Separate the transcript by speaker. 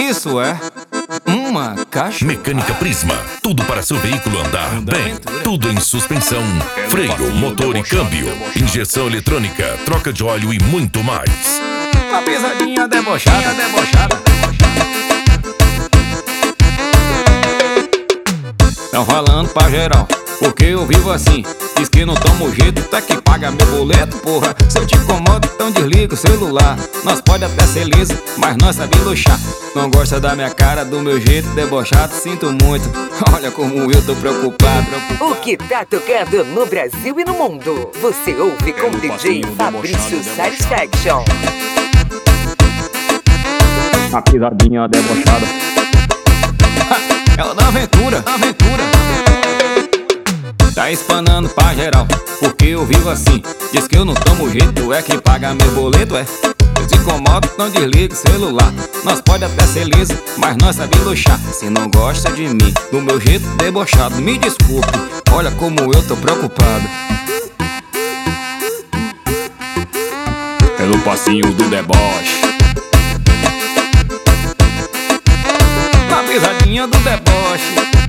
Speaker 1: Isso é uma caixa.
Speaker 2: Mecânica Prisma, tudo para seu veículo andar bem. Tudo em suspensão, freio, motor e câmbio, injeção eletrônica, troca de óleo e muito mais.
Speaker 1: Uma pisadinha debochada, debochada. Tão falando pra geral, porque eu vivo assim. Diz que não tomo jeito, tá que paga meu boleto, porra. Se eu te incomodo, então desliga o celular. Nós pode até ser liso, mas nós sabemos luxar. Não gosta da minha cara, do meu jeito debochado, sinto muito. Olha como eu tô preocupado.
Speaker 3: O que tá tocando no Brasil e no mundo, você ouve com o DJ Fabrício Satisfaction.
Speaker 1: Uma pisadinha debochada. É o da aventura, aventura. Tá espanando pra geral, porque eu vivo assim. Diz que eu não tomo jeito, é quem paga meu boleto, é. Eu te incomodo, não desliga o celular. Nós pode até ser liso, mas nós sabemos luxar. Se não gosta de mim, do meu jeito debochado, me desculpe, olha como eu tô preocupado. Pelo passinho do deboche, na pisadinha do deboche.